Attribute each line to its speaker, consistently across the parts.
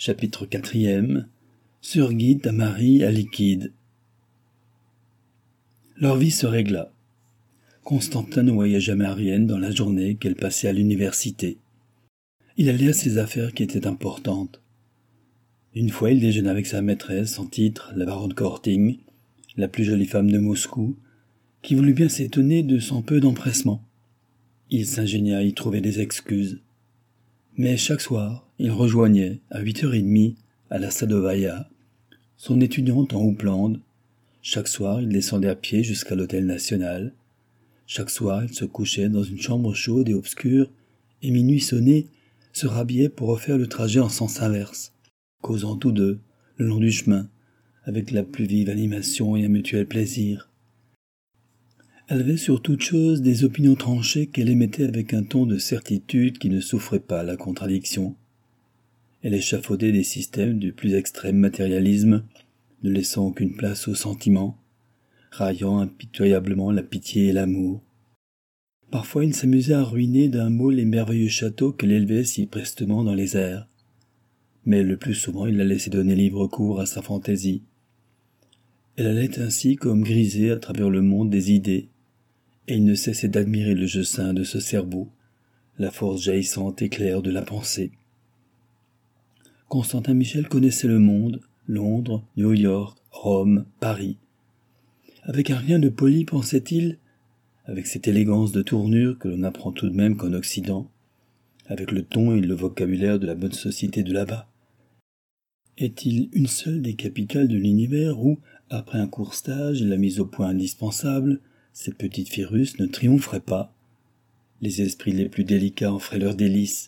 Speaker 1: Chapitre 4. Sœur Guy Marie à liquide. Leur vie se régla. Constantin ne voyait jamais Ariane dans la journée qu'elle passait à l'université. Il allait à ses affaires qui étaient importantes. Une fois, il déjeuna avec sa maîtresse, en titre, la baronne Korting, la plus jolie femme de Moscou, qui voulut bien s'étonner de son peu d'empressement. Il s'ingénia à y trouver des excuses. Mais chaque soir, il rejoignait, à 8h30, à la Sadovaya, son étudiante en Houppelande. Chaque soir, il descendait à pied jusqu'à l'hôtel national. Chaque soir, il se couchait dans une chambre chaude et obscure, et minuit sonné, se rhabillait pour refaire le trajet en sens inverse, causant tous deux, le long du chemin, avec la plus vive animation et un mutuel plaisir. Elle avait sur toute chose des opinions tranchées qu'elle émettait avec un ton de certitude qui ne souffrait pas la contradiction. Elle échafaudait des systèmes du plus extrême matérialisme, ne laissant aucune place aux sentiments, raillant impitoyablement la pitié et l'amour. Parfois il s'amusait à ruiner d'un mot les merveilleux châteaux qu'elle élevait si prestement dans les airs. Mais le plus souvent il la laissait donner libre cours à sa fantaisie. Elle allait ainsi comme grisée à travers le monde des idées, et il ne cessait d'admirer le jeu sain de ce cerveau, la force jaillissante et claire de la pensée. Constantin Michel connaissait le monde, Londres, New York, Rome, Paris. Avec un rien de poli, pensait-il, avec cette élégance de tournure que l'on apprend tout de même qu'en Occident, avec le ton et le vocabulaire de la bonne société de là-bas. Est-il une seule des capitales de l'univers où, après un court stage et la mise au point indispensable, ces petites filles russes ne triompheraient pas? Les esprits les plus délicats en feraient leur délice.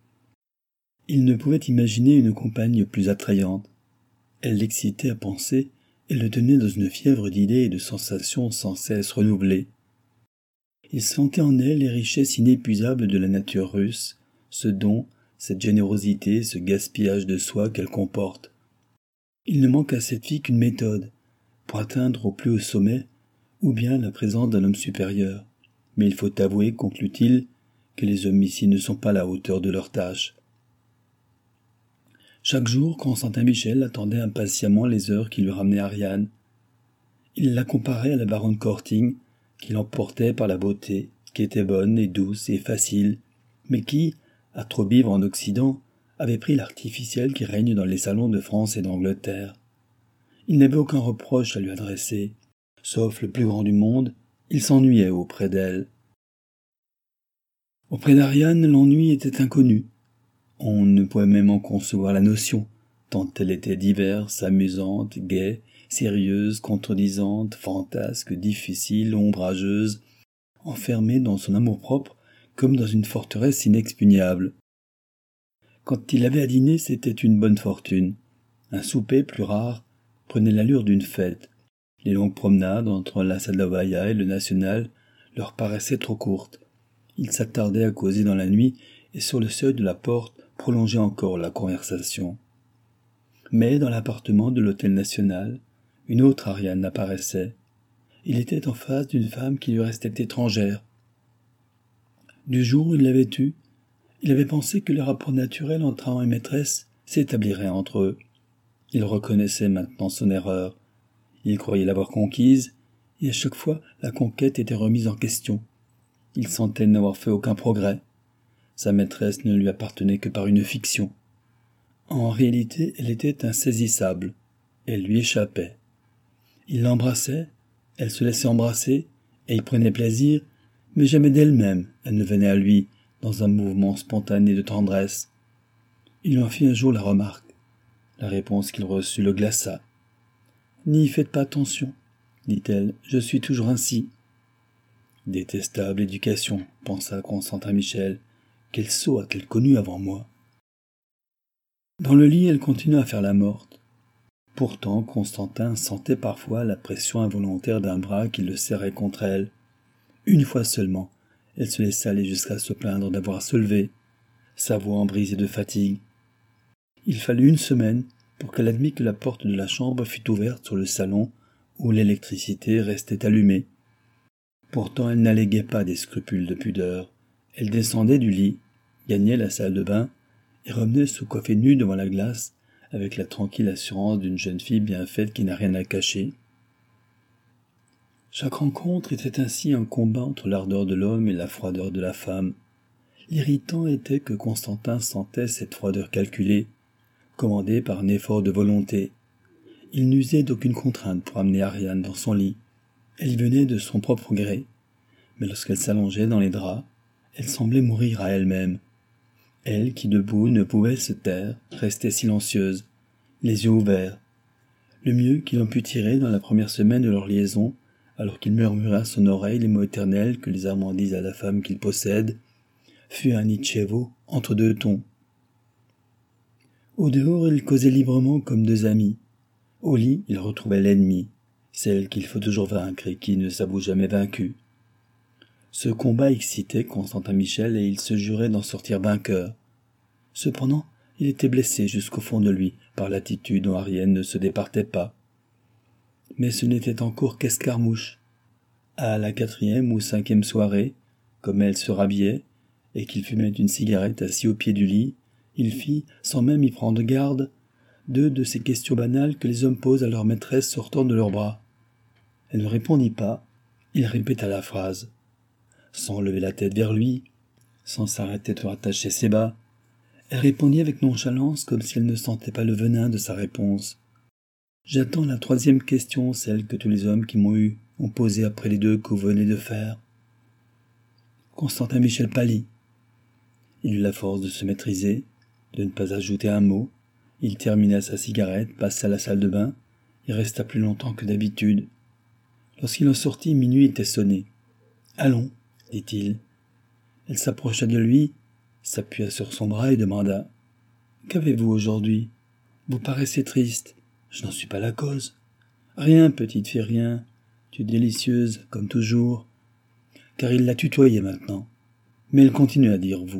Speaker 1: Il ne pouvait imaginer une compagne plus attrayante. Elle l'excitait à penser et le tenait dans une fièvre d'idées et de sensations sans cesse renouvelées. Il sentait en elle les richesses inépuisables de la nature russe, ce don, cette générosité, ce gaspillage de soi qu'elle comporte. Il ne manque à cette fille qu'une méthode, pour atteindre au plus haut sommet, ou bien la présence d'un homme supérieur. Mais il faut avouer, conclut-il, que les hommes ici ne sont pas à la hauteur de leur tâche. Chaque jour, Constantin Michel attendait impatiemment les heures qui lui ramenaient Ariane. Il la comparait à la baronne Korting, qui l'emportait par la beauté, qui était bonne et douce et facile, mais qui, à trop vivre en Occident, avait pris l'artificiel qui règne dans les salons de France et d'Angleterre. Il n'avait aucun reproche à lui adresser. Sauf le plus grand du monde, il s'ennuyait auprès d'elle. Auprès d'Ariane, l'ennui était inconnu. On ne pouvait même en concevoir la notion, tant elle était diverse, amusante, gaie, sérieuse, contredisante, fantasque, difficile, ombrageuse, enfermée dans son amour-propre comme dans une forteresse inexpugnable. Quand il avait à dîner, c'était une bonne fortune. Un souper, plus rare, prenait l'allure d'une fête. Les longues promenades entre la Sadovaya et le National leur paraissaient trop courtes. Ils s'attardaient à causer dans la nuit et sur le seuil de la porte prolongeaient encore la conversation. Mais dans l'appartement de l'hôtel National, une autre Ariane apparaissait. Il était en face d'une femme qui lui restait étrangère. Du jour où il l'avait eue, il avait pensé que les rapports naturels entre amant et maîtresse s'établiraient entre eux. Il reconnaissait maintenant son erreur. Il croyait l'avoir conquise, et à chaque fois la conquête était remise en question. Il sentait n'avoir fait aucun progrès. Sa maîtresse ne lui appartenait que par une fiction. En réalité, elle était insaisissable. Elle lui échappait. Il l'embrassait, elle se laissait embrasser, et il prenait plaisir, mais jamais d'elle-même elle ne venait à lui dans un mouvement spontané de tendresse. Il lui en fit un jour la remarque. La réponse qu'il reçut le glaça. « N'y faites pas attention, dit-elle, je suis toujours ainsi. » Détestable éducation, pensa Constantin Michel. Quel sot a-t-elle connu avant moi? Dans le lit, elle continua à faire la morte. Pourtant, Constantin sentait parfois la pression involontaire d'un bras qui le serrait contre elle. Une fois seulement, elle se laissa aller jusqu'à se plaindre d'avoir à se lever, sa voix brisée de fatigue. Il fallut une semaine pour qu'elle admît que la porte de la chambre fût ouverte sur le salon où l'électricité restait allumée. Pourtant elle n'alléguait pas des scrupules de pudeur. Elle descendait du lit, gagnait la salle de bain et revenait se coiffer nue devant la glace avec la tranquille assurance d'une jeune fille bien faite qui n'a rien à cacher. Chaque rencontre était ainsi un combat entre l'ardeur de l'homme et la froideur de la femme. L'irritant était que Constantin sentait cette froideur calculée, commandée par un effort de volonté. Il n'usait d'aucune contrainte pour amener Ariane dans son lit. Elle y venait de son propre gré, mais lorsqu'elle s'allongeait dans les draps, elle semblait mourir à elle-même. Elle, qui debout ne pouvait se taire, restait silencieuse, les yeux ouverts. Le mieux qu'il en put tirer dans la première semaine de leur liaison, alors qu'il murmurait à son oreille les mots éternels que les amants disent à la femme qu'ils possèdent, fut un Nietzschevo entre deux tons. Au dehors, ils causaient librement comme deux amis. Au lit, ils retrouvaient l'ennemi, celle qu'il faut toujours vaincre et qui ne s'avoue jamais vaincue. Ce combat excitait Constantin Michel et il se jurait d'en sortir vainqueur. Cependant, il était blessé jusqu'au fond de lui par l'attitude dont Ariane ne se départait pas. Mais ce n'était en cours qu'escarmouche. À la 4e ou 5e soirée, comme elle se rhabillait, et qu'il fumait une cigarette assis au pied du lit, il fit, sans même y prendre garde, 2 de ces questions banales que les hommes posent à leur maîtresse sortant de leurs bras. Elle ne répondit pas, il répéta la phrase. Sans lever la tête vers lui, sans s'arrêter de rattacher ses bas, elle répondit avec nonchalance comme si elle ne sentait pas le venin de sa réponse. J'attends la 3e question, celle que tous les hommes qui m'ont eu ont posée après les 2 que vous venez de faire. Constantin Michel pâlit. Il eut la force de se maîtriser, de ne pas ajouter un mot. Il termina sa cigarette, passa à la salle de bain, et resta plus longtemps que d'habitude. Lorsqu'il en sortit, minuit était sonné. « Allons, dit-il. » Elle s'approcha de lui, s'appuya sur son bras et demanda. « Qu'avez-vous aujourd'hui? Vous paraissez triste. Je n'en suis pas la cause. »« Rien, petite fille, rien. Tu es délicieuse, comme toujours. » Car il la tutoyait maintenant. Mais elle continue à dire « vous ».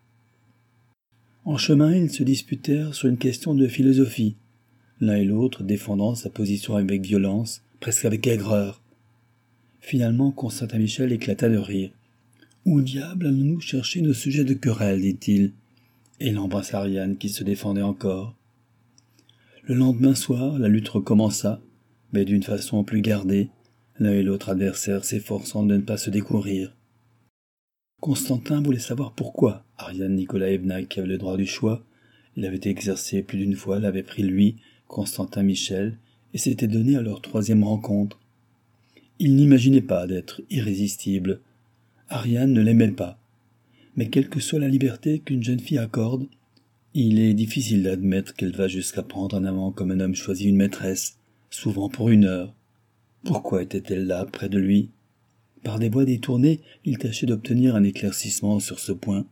Speaker 1: En chemin, ils se disputèrent sur une question de philosophie, l'un et l'autre défendant sa position avec violence, presque avec aigreur. Finalement, Constantin Michel éclata de rire. « Où diable allons-nous chercher nos sujets de querelle, dit-il, et il embrassa Ariane qui se défendait encore. Le lendemain soir, la lutte recommença, mais d'une façon plus gardée, l'un et l'autre adversaire s'efforçant de ne pas se découvrir. Constantin voulait savoir pourquoi Ariane Nikolaïevna, qui avait le droit du choix, il avait exercé plus d'une fois, l'avait pris lui, Constantin Michel, et s'était donné à leur 3e rencontre. Il n'imaginait pas d'être irrésistible. Ariane ne l'aimait pas. Mais quelle que soit la liberté qu'une jeune fille accorde, il est difficile d'admettre qu'elle va jusqu'à prendre un amant comme un homme choisit une maîtresse, souvent pour 1 heure. Pourquoi était-elle là, près de lui? Par des voies détournées, il tâchait d'obtenir un éclaircissement sur ce point.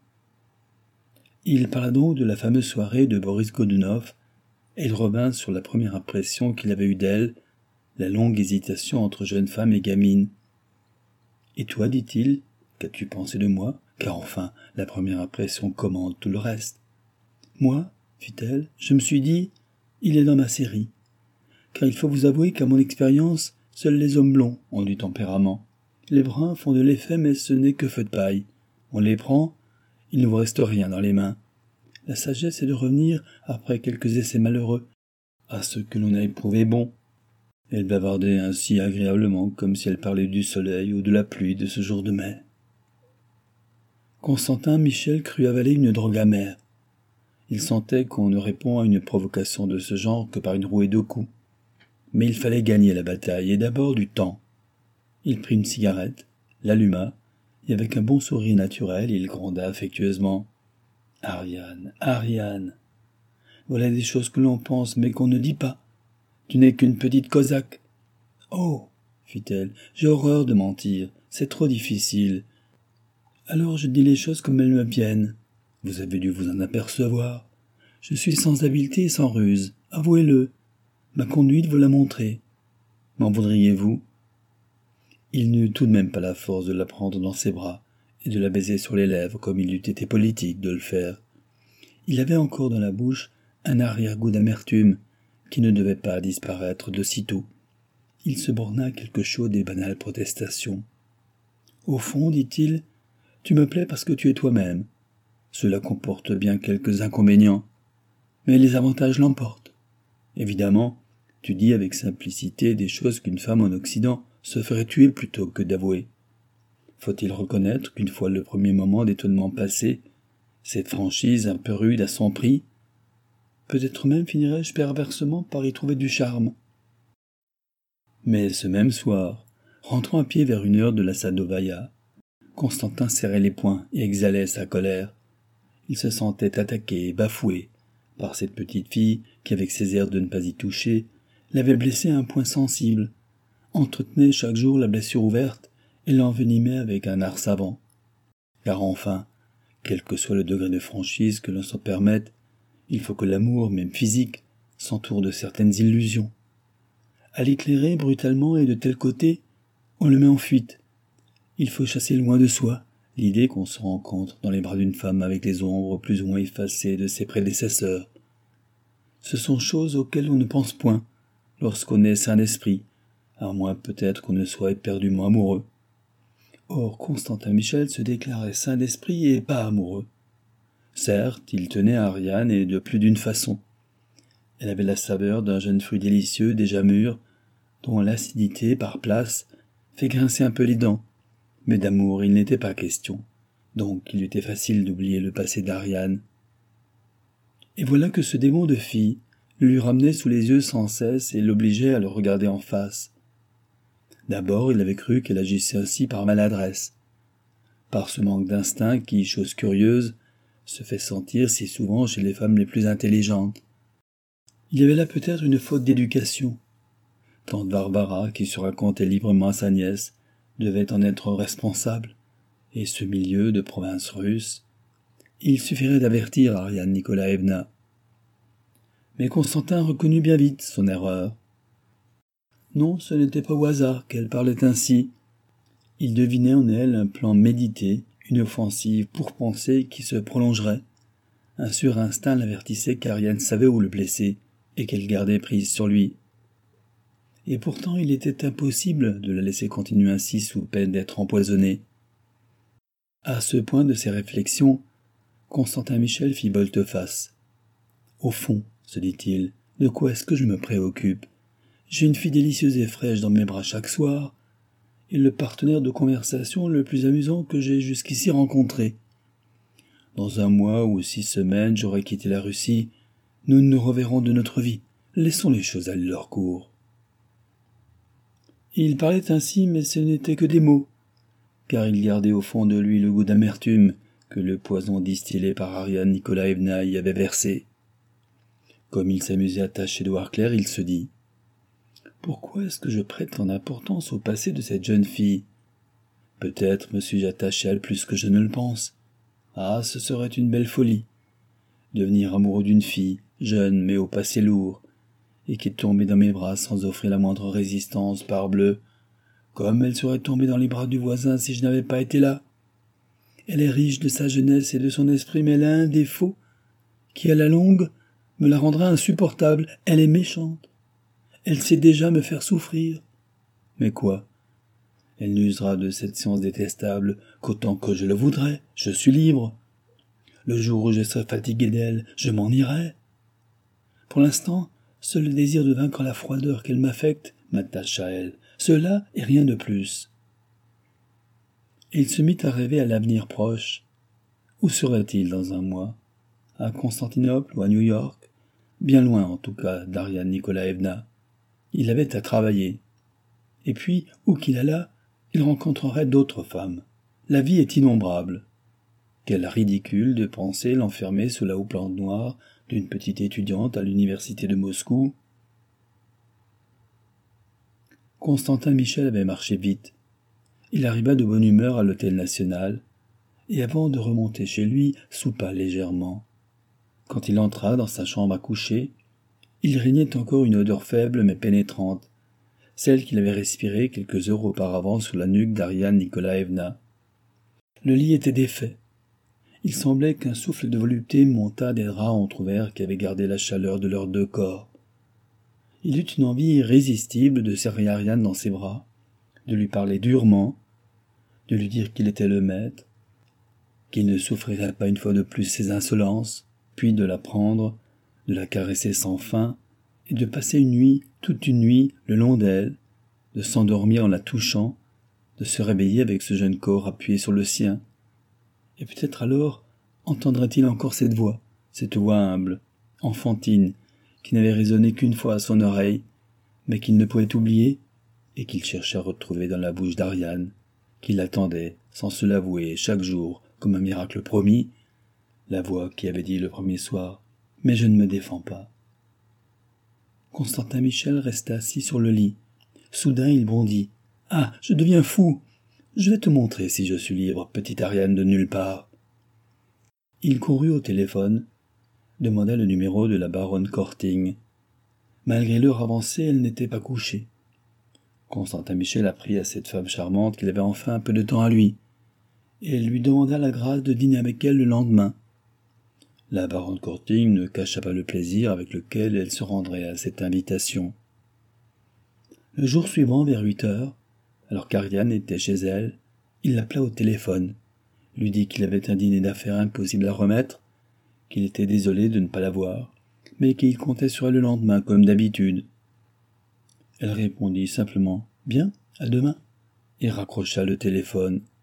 Speaker 1: Il parla donc de la fameuse soirée de Boris Godunov, et il revint sur la première impression qu'il avait eue d'elle, la longue hésitation entre jeune femme et gamine. « Et toi, dit-il, qu'as-tu pensé de moi? Car enfin, la première impression commande tout le reste. »« Moi, fit-elle, je me suis dit, il est dans ma série. Car il faut vous avouer qu'à mon expérience, seuls les hommes blonds ont du tempérament. Les bruns font de l'effet, mais ce n'est que feu de paille. On les prend, il ne vous reste rien dans les mains. La sagesse est de revenir, après quelques essais malheureux, à ce que l'on a éprouvé bon. » Elle bavardait ainsi agréablement, comme si elle parlait du soleil ou de la pluie de ce jour de mai. Constantin Michel crut avaler une drogue amère. Il sentait qu'on ne répond à une provocation de ce genre que par une rouée de coups. Mais il fallait gagner la bataille, et d'abord du temps. Il prit une cigarette, l'alluma, et avec un bon sourire naturel, il gronda affectueusement. « Ariane, Ariane, voilà des choses que l'on pense mais qu'on ne dit pas. Tu n'es qu'une petite cosaque. »« Oh, fit-elle, j'ai horreur de mentir, c'est trop difficile. Alors je dis les choses comme elles me viennent. Vous avez dû vous en apercevoir. Je suis sans habileté et sans ruse, avouez-le. Ma conduite vous l'a montré. M'en voudriez-vous » Il n'eut tout de même pas la force de la prendre dans ses bras et de la baiser sur les lèvres comme il eût été politique de le faire. Il avait encore dans la bouche un arrière-goût d'amertume qui ne devait pas disparaître de sitôt. Il se borna à quelque chose des banales protestations. « Au fond, dit-il, tu me plais parce que tu es toi-même. Cela comporte bien quelques inconvénients, mais les avantages l'emportent. Évidemment, tu dis avec simplicité des choses qu'une femme en Occident se ferait tuer plutôt que d'avouer. Faut-il reconnaître qu'une fois le premier moment d'étonnement passé, cette franchise un peu rude a son prix? Peut-être même finirais-je perversement par y trouver du charme. Mais ce même soir, rentrant à pied vers 1 heure de la Sadovaya, Constantin serrait les poings et exhalait sa colère. Il se sentait attaqué et bafoué par cette petite fille qui, avec ses airs de ne pas y toucher, l'avait blessé à un point sensible, entretenait chaque jour la blessure ouverte et l'envenimait avec un art savant. Car enfin, quel que soit le degré de franchise que l'on se permette, il faut que l'amour, même physique, s'entoure de certaines illusions. À l'éclairer brutalement et de tel côté, on le met en fuite. Il faut chasser loin de soi l'idée qu'on se rencontre dans les bras d'une femme avec les ombres plus ou moins effacées de ses prédécesseurs. Ce sont choses auxquelles on ne pense point lorsqu'on est sain d'esprit, à moins peut-être qu'on ne soit éperdument amoureux. Or, Constantin Michel se déclarait sain d'esprit et pas amoureux. Certes, il tenait à Ariane et de plus d'une façon. Elle avait la saveur d'un jeune fruit délicieux déjà mûr, dont l'acidité, par place, fait grincer un peu les dents. Mais d'amour il n'était pas question, donc il lui était facile d'oublier le passé d'Ariane. Et voilà que ce démon de fille lui ramenait sous les yeux sans cesse et l'obligeait à le regarder en face. D'abord il avait cru qu'elle agissait ainsi par maladresse, par ce manque d'instinct qui, chose curieuse, se fait sentir si souvent chez les femmes les plus intelligentes. Il y avait là peut-être une faute d'éducation. Tante Barbara, qui se racontait librement à sa nièce, devait en être responsable, et ce milieu de province russe, il suffirait d'avertir Ariane Nikolaïevna. Mais Constantin reconnut bien vite son erreur. Non, ce n'était pas au hasard qu'elle parlait ainsi. Il devinait en elle un plan médité, une offensive pourpensée qui se prolongerait. Un surinstinct l'avertissait qu'Ariane savait où le blesser, et qu'elle gardait prise sur lui. Et pourtant il était impossible de la laisser continuer ainsi sous peine d'être empoisonnée. À ce point de ses réflexions, Constantin Michel fit volte-face. Au fond, se dit-il, de quoi est-ce que je me préoccupe? J'ai une fille délicieuse et fraîche dans mes bras chaque soir, et le partenaire de conversation le plus amusant que j'ai jusqu'ici rencontré. Dans 1 mois ou 6 semaines, j'aurai quitté la Russie. Nous nous reverrons de notre vie. Laissons les choses aller leur cours. Il parlait ainsi, mais ce n'étaient que des mots, car il gardait au fond de lui le goût d'amertume que le poison distillé par Ariane Nikolaïevna y avait versé. Comme il s'amusait à tâcher de voir clair, il se dit « Pourquoi est-ce que je prête tant d'importance au passé de cette jeune fille? Peut-être me suis-je attaché à elle plus que je ne le pense. Ah, ce serait une belle folie. Devenir amoureux d'une fille, jeune mais au passé lourd, et qui est tombée dans mes bras sans offrir la moindre résistance, parbleu, comme elle serait tombée dans les bras du voisin si je n'avais pas été là. Elle est riche de sa jeunesse et de son esprit, mais elle a un défaut qui, à la longue, me la rendra insupportable. Elle est méchante. Elle sait déjà me faire souffrir. Mais quoi? Elle n'usera de cette science détestable qu'autant que je le voudrais. Je suis libre. Le jour où je serai fatigué d'elle, je m'en irai. Pour l'instant, seul le désir de vaincre la froideur qu'elle m'affecte m'attache à elle. Cela et rien de plus. Et il se mit à rêver à l'avenir proche. Où serait-il dans 1 mois? À Constantinople ou à New York? Bien loin, en tout cas, d'Ariane Nikolaïevna. Il avait à travailler. Et puis, où qu'il allât, il rencontrerait d'autres femmes. La vie est innombrable. Quel ridicule de penser l'enfermer sous la houppelande noire d'une petite étudiante à l'université de Moscou. Constantin Michel avait marché vite. Il arriva de bonne humeur à l'hôtel national, et avant de remonter chez lui, soupa légèrement. Quand il entra dans sa chambre à coucher, il régnait encore une odeur faible mais pénétrante, celle qu'il avait respirée quelques heures auparavant sous la nuque d'Ariane Nikolaïevna. Le lit était défait. Il semblait qu'un souffle de volupté montât des draps entr'ouverts qui avaient gardé la chaleur de leurs 2 corps. Il eut une envie irrésistible de serrer Ariane dans ses bras, de lui parler durement, de lui dire qu'il était le maître, qu'il ne souffrirait pas une fois de plus ses insolences, puis de la prendre, de la caresser sans fin, et de passer une nuit, toute une nuit, le long d'elle, de s'endormir en la touchant, de se réveiller avec ce jeune corps appuyé sur le sien. Et peut-être alors entendrait-il encore cette voix humble, enfantine, qui n'avait résonné qu'une fois à son oreille, mais qu'il ne pouvait oublier, et qu'il cherchait à retrouver dans la bouche d'Ariane, qui l'attendait, sans se l'avouer, chaque jour, comme un miracle promis, la voix qui avait dit le premier soir « Mais je ne me défends pas ». Constantin Michel resta assis sur le lit. Soudain il bondit. « Ah, je deviens fou! Je vais te montrer si je suis libre, petite Ariane de nulle part. » Il courut au téléphone, demanda le numéro de la baronne Korting. Malgré l'heure avancée, elle n'était pas couchée. Constantin Michel apprit à cette femme charmante qu'il avait enfin un peu de temps à lui, et elle lui demanda la grâce de dîner avec elle le lendemain. La baronne Korting ne cacha pas le plaisir avec lequel elle se rendrait à cette invitation. Le jour suivant, vers 8 heures, alors qu'Ariane était chez elle, il l'appela au téléphone, lui dit qu'il avait un dîner d'affaires impossible à remettre, qu'il était désolé de ne pas la voir, mais qu'il comptait sur elle le lendemain comme d'habitude. Elle répondit simplement « Bien, à demain » et raccrocha le téléphone.